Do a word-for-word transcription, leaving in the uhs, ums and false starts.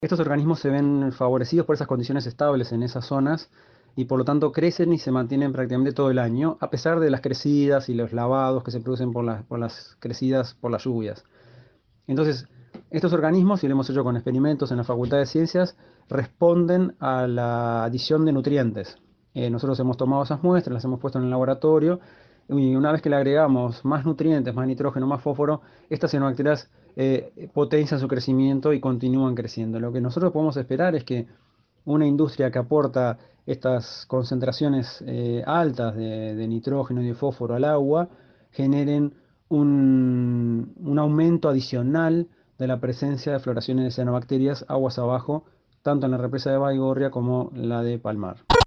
Estos organismos se ven favorecidos por esas condiciones estables en esas zonas y por lo tanto crecen y se mantienen prácticamente todo el año, a pesar de las crecidas y los lavados que se producen por las, por las crecidas, por las lluvias. Entonces, estos organismos, y lo hemos hecho con experimentos en la Facultad de Ciencias, responden a la adición de nutrientes. Eh, nosotros hemos tomado esas muestras, las hemos puesto en el laboratorio, y una vez que le agregamos más nutrientes, más nitrógeno, más fósforo, estas cianobacterias eh, potencian su crecimiento y continúan creciendo. Lo que nosotros podemos esperar es que una industria que aporta estas concentraciones eh, altas de, de nitrógeno y de fósforo al agua generen un, un aumento adicional de la presencia de floraciones de cianobacterias aguas abajo, tanto en la represa de Baigorria como la de Palmar.